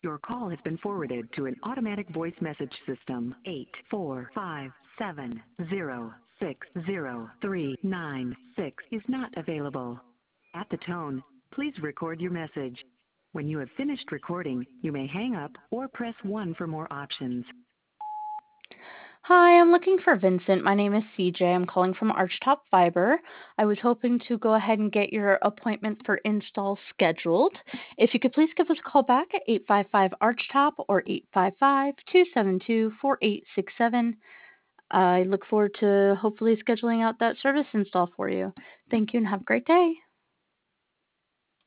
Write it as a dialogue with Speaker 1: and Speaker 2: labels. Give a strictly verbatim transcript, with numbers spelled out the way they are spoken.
Speaker 1: Your call has been forwarded to an automatic voice message system. Eight four five seven zero six zero three nine six is not available. At the tone, please record your message. When you have finished recording, you may hang up or press one for more options.
Speaker 2: Hi, I'm looking for Vincent. My name is C J. I'm calling from Archtop Fiber. I was hoping to go ahead and get your appointment for install scheduled. If you could please give us a call back at eight five five Archtop or eight five five, two seven two, four eight six seven. I look forward to hopefully scheduling out that service install for you. Thank you and have a great day.